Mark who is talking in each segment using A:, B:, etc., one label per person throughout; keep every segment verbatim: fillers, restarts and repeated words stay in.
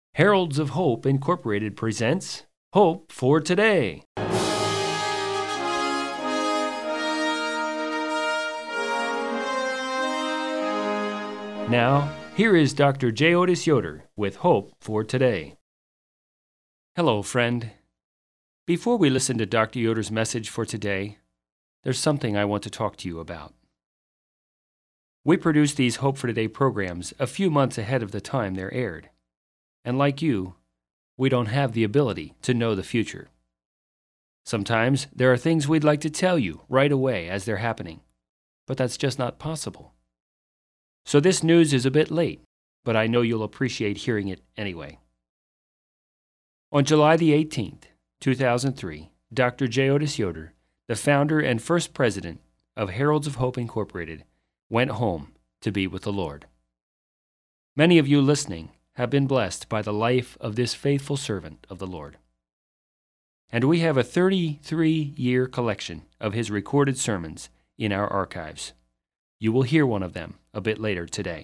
A: Heralds of Hope Incorporated presents Hope for Today. Now, here is Doctor J. Otis Yoder with Hope for Today. Hello, friend. Before we listen to Doctor Yoder's message for today, there's something I want to talk to you about. We produce these Hope for Today programs a few months ahead of the time they're aired. And like you, we don't have the ability to know the future. Sometimes there are things we'd like to tell you right away as they're happening, but that's just not possible. So this news is a bit late, but I know you'll appreciate hearing it anyway. On July the eighteenth, two thousand three, Doctor J. Otis Yoder, the founder and first president of Heralds of Hope Incorporated, went home to be with the Lord. Many of you listening have been blessed by the life of this faithful servant of the Lord. And we have a thirty-three-year collection of his recorded sermons in our archives. You will hear one of them a bit later today.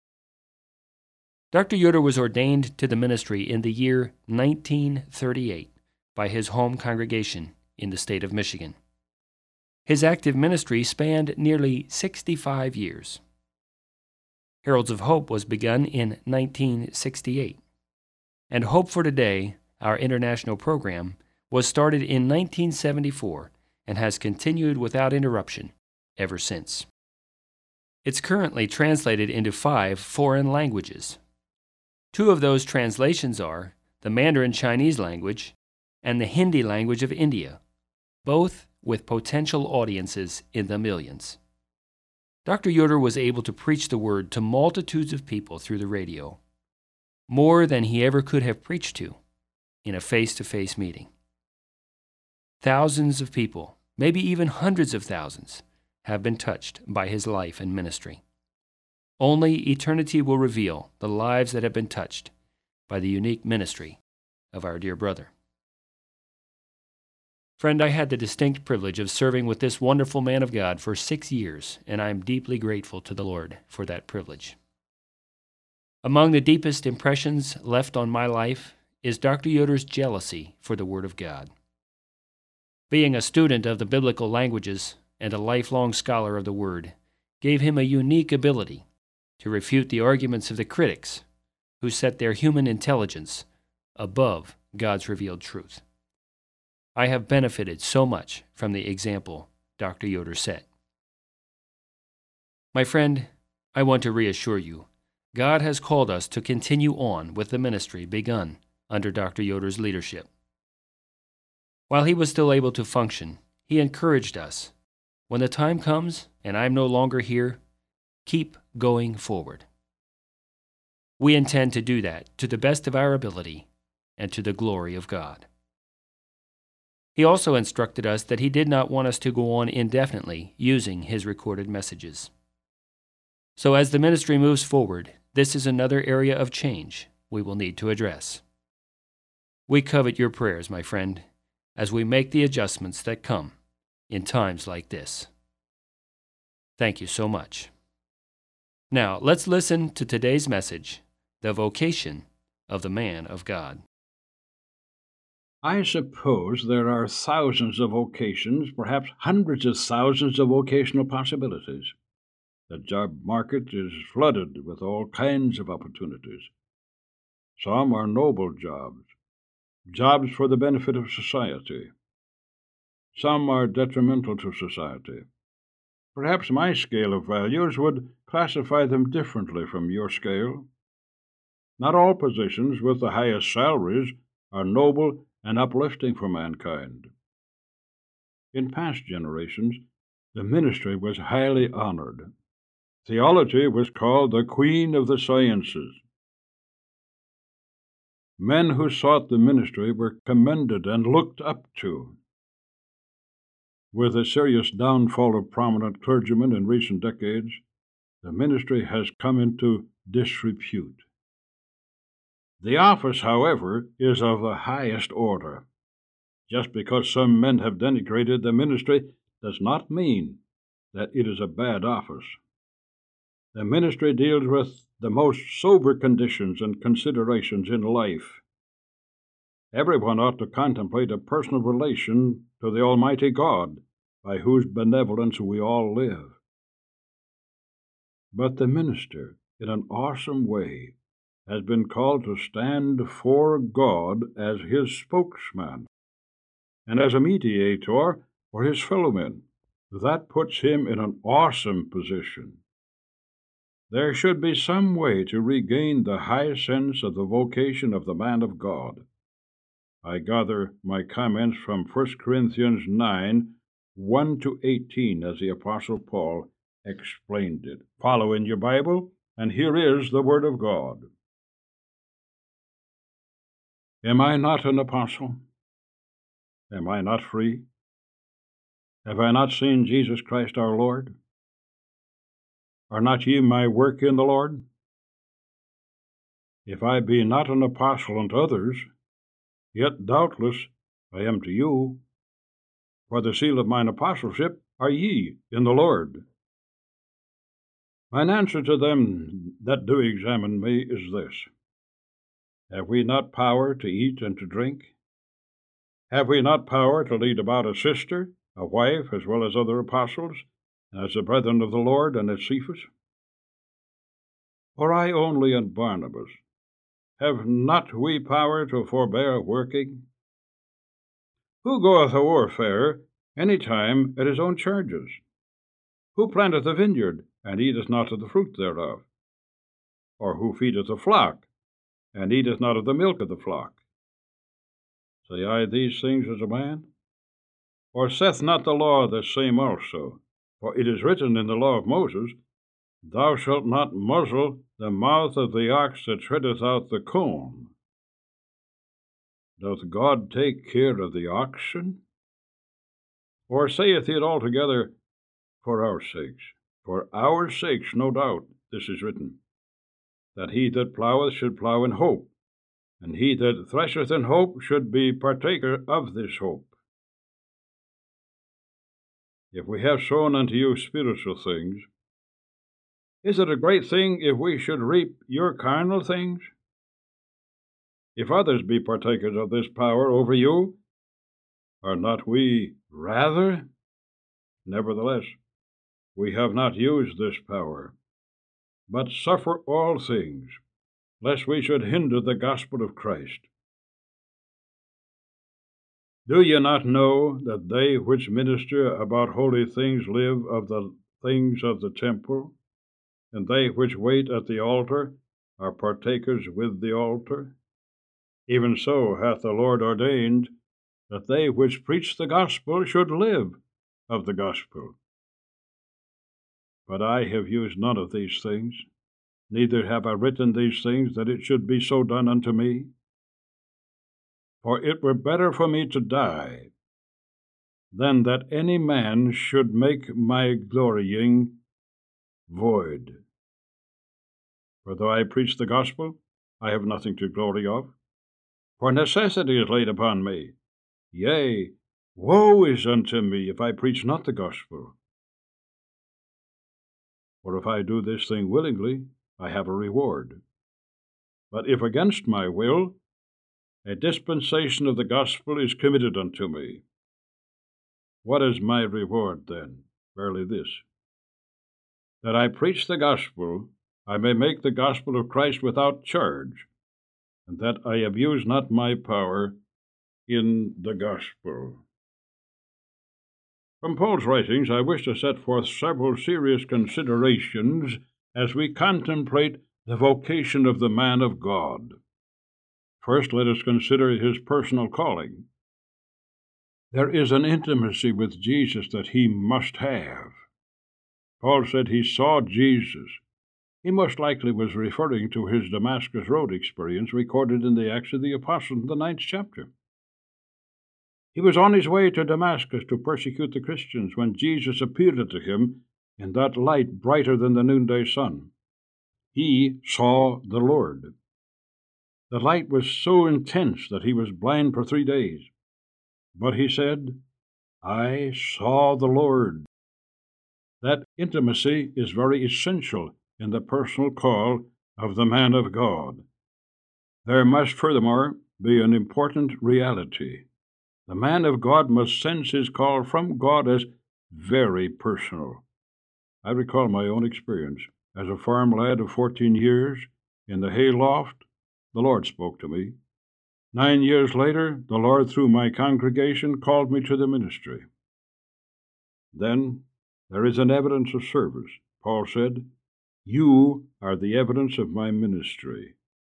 A: Doctor Yoder was ordained to the ministry in the year nineteen thirty-eight by his home congregation in the state of Michigan. His active ministry spanned nearly sixty-five years. Heralds of Hope was begun in nineteen sixty-eight, and Hope for Today, our international program, was started in nineteen seventy-four and has continued without interruption ever since. It's currently translated into five foreign languages. Two of those translations are the Mandarin Chinese language and the Hindi language of India, both with potential audiences in the millions. Doctor Yoder was able to preach the word to multitudes of people through the radio, more than he ever could have preached to in a face-to-face meeting. Thousands of people, maybe even hundreds of thousands, have been touched by his life and ministry. Only eternity will reveal the lives that have been touched by the unique ministry of our dear brother. Friend, I had the distinct privilege of serving with this wonderful man of God for six years, and I am deeply grateful to the Lord for that privilege. Among the deepest impressions left on my life is Doctor Yoder's jealousy for the Word of God. Being a student of the biblical languages and a lifelong scholar of the Word gave him a unique ability to refute the arguments of the critics who set their human intelligence above God's revealed truth. I have benefited so much from the example Doctor Yoder set. My friend, I want to reassure you, God has called us to continue on with the ministry begun under Doctor Yoder's leadership. While he was still able to function, he encouraged us, when the time comes and I'm no longer here, keep going forward. We intend to do that to the best of our ability and to the glory of God. He also instructed us that he did not want us to go on indefinitely using his recorded messages. So as the ministry moves forward, this is another area of change we will need to address. We covet your prayers, my friend, as we make the adjustments that come in times like this. Thank you so much. Now, let's listen to today's message, The Vocation of the Man of God.
B: I suppose there are thousands of vocations, perhaps hundreds of thousands of vocational possibilities. The job market is flooded with all kinds of opportunities. Some are noble jobs, jobs for the benefit of society. Some are detrimental to society. Perhaps my scale of values would classify them differently from your scale. Not all positions with the highest salaries are noble and uplifting for mankind. In past generations, the ministry was highly honored. Theology was called the queen of the sciences. Men who sought the ministry were commended and looked up to. With the serious downfall of prominent clergymen in recent decades, the ministry has come into disrepute. The office, however, is of the highest order. Just because some men have denigrated the ministry does not mean that it is a bad office. The ministry deals with the most sober conditions and considerations in life. Everyone ought to contemplate a personal relation to the Almighty God, by whose benevolence we all live. But the minister, in an awesome way, has been called to stand for God as his spokesman and as a mediator for his fellow men. That puts him in an awesome position. There should be some way to regain the high sense of the vocation of the man of God. I gather my comments from First Corinthians nine, one to eighteen, as the Apostle Paul explained it. Follow in your Bible, and here is the Word of God. Am I not an apostle? Am I not free? Have I not seen Jesus Christ our Lord? Are not ye my work in the Lord? If I be not an apostle unto others, yet doubtless I am to you, for the seal of mine apostleship are ye in the Lord. Mine answer to them that do examine me is this: Have we not power to eat and to drink? Have we not power to lead about a sister, a wife, as well as other apostles, as the brethren of the Lord, and as Cephas? Or I only and Barnabas? Have not we power to forbear working? Who goeth a warfare any time at his own charges? Who planteth a vineyard, and eateth not of the fruit thereof? Or who feedeth a flock, and eateth not of the milk of the flock? Say I these things as a man? Or saith not the law the same also? For it is written in the law of Moses, Thou shalt not muzzle the mouth of the ox that treadeth out the corn. Doth God take care of the oxen? Or saith he it altogether for our sakes? For our sakes, no doubt, this is written, that he that ploweth should plow in hope, and he that thresheth in hope should be partaker of this hope. If we have sown unto you spiritual things, is it a great thing if we should reap your carnal things? If others be partakers of this power over you, are not we rather? Nevertheless, we have not used this power, but suffer all things, lest we should hinder the gospel of Christ. Do ye not know that they which minister about holy things live of the things of the temple, and they which wait at the altar are partakers with the altar? Even so hath the Lord ordained that they which preach the gospel should live of the gospel. But I have used none of these things, neither have I written these things that it should be so done unto me. For it were better for me to die, than that any man should make my glorying void. For though I preach the gospel, I have nothing to glory of, for necessity is laid upon me. Yea, woe is unto me if I preach not the gospel. For if I do this thing willingly, I have a reward. But if against my will, a dispensation of the gospel is committed unto me. What is my reward then? Verily this, that I preach the gospel, I may make the gospel of Christ without charge, and that I abuse not my power in the gospel. From Paul's writings, I wish to set forth several serious considerations as we contemplate the vocation of the man of God. First, let us consider his personal calling. There is an intimacy with Jesus that he must have. Paul said he saw Jesus. He most likely was referring to his Damascus Road experience recorded in the Acts of the Apostles in the ninth chapter. He was on his way to Damascus to persecute the Christians when Jesus appeared unto him in that light brighter than the noonday sun. He saw the Lord. The light was so intense that he was blind for three days. But he said, I saw the Lord. That intimacy is very essential in the personal call of the man of God. There must, furthermore, be an important reality. The man of God must sense his call from God as very personal. I recall my own experience. As a farm lad of fourteen years, in the hay loft, the Lord spoke to me. Nine years later, the Lord, through my congregation, called me to the ministry. Then there is an evidence of service. Paul said, "You are the evidence of my ministry."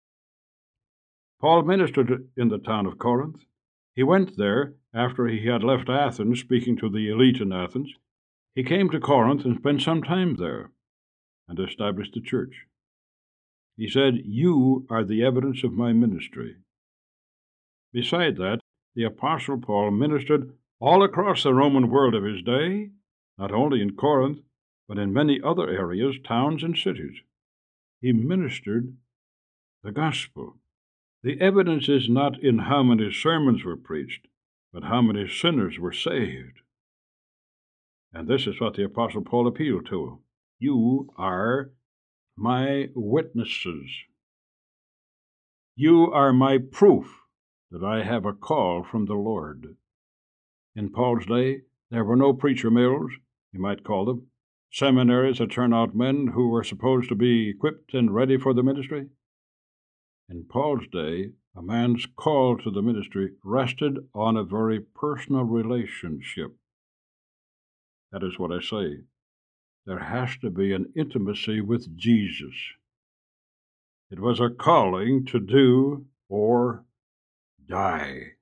B: Paul ministered in the town of Corinth. He went there after he had left Athens, speaking to the elite in Athens. He came to Corinth and spent some time there and established a church. He said, "You are the evidence of my ministry." Beside that, the Apostle Paul ministered all across the Roman world of his day, not only in Corinth, but in many other areas, towns, and cities. He ministered the gospel. The evidence is not in how many sermons were preached, but how many sinners were saved. And this is what the Apostle Paul appealed to. You are my witnesses. You are my proof that I have a call from the Lord. In Paul's day, there were no preacher mills, you might call them, seminaries that turn out men who were supposed to be equipped and ready for the ministry. In Paul's day, a man's call to the ministry rested on a very personal relationship. That is what I say. There has to be an intimacy with Jesus. It was a calling to do or die.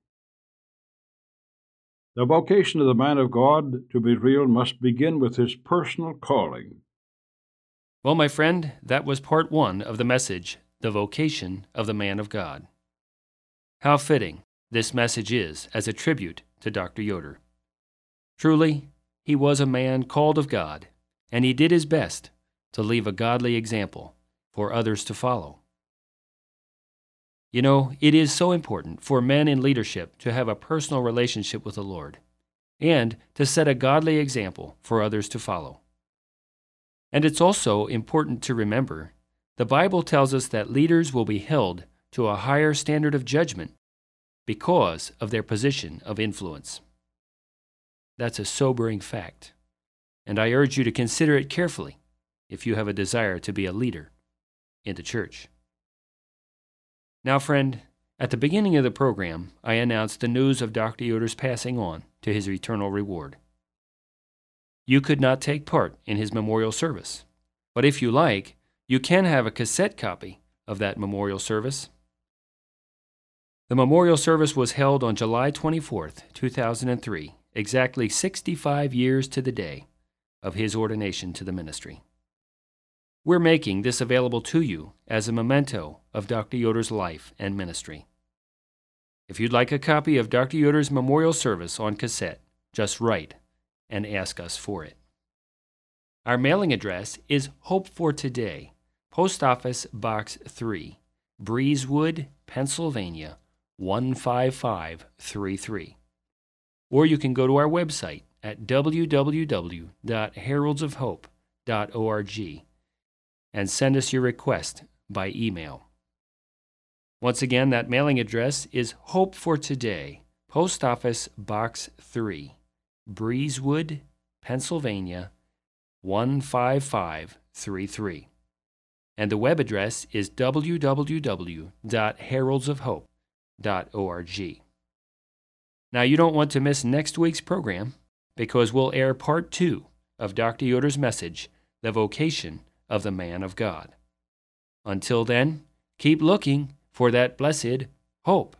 B: The vocation of the man of God to be real must begin with his personal calling.
A: Well, my friend, that was part one of the message, The Vocation of the Man of God. How fitting this message is as a tribute to Doctor Yoder. Truly, he was a man called of God, and he did his best to leave a godly example for others to follow. You know, it is so important for men in leadership to have a personal relationship with the Lord and to set a godly example for others to follow. And it's also important to remember the Bible tells us that leaders will be held to a higher standard of judgment because of their position of influence. That's a sobering fact, and I urge you to consider it carefully if you have a desire to be a leader in the church. Now, friend, at the beginning of the program, I announced the news of Doctor Yoder's passing on to his eternal reward. You could not take part in his memorial service, but if you like, you can have a cassette copy of that memorial service. The memorial service was held on July twenty-fourth, two thousand three, exactly sixty-five years to the day of his ordination to the ministry. We're making this available to you as a memento of Doctor Yoder's life and ministry. If you'd like a copy of Doctor Yoder's memorial service on cassette, just write and ask us for it. Our mailing address is Hope for Today, Post Office Box three, Breezewood, Pennsylvania, one five five three three. Or you can go to our website at w w w dot heralds of hope dot org and send us your request by email. Once again, that mailing address is Hope for Today, Post Office Box three, Breezewood, Pennsylvania, one five five three three. And the web address is w w w dot heralds of hope dot org. Now, you don't want to miss next week's program because we'll air part two of Doctor Yoder's message, The Vocation of the Man of God. Until then, keep looking for that blessed hope.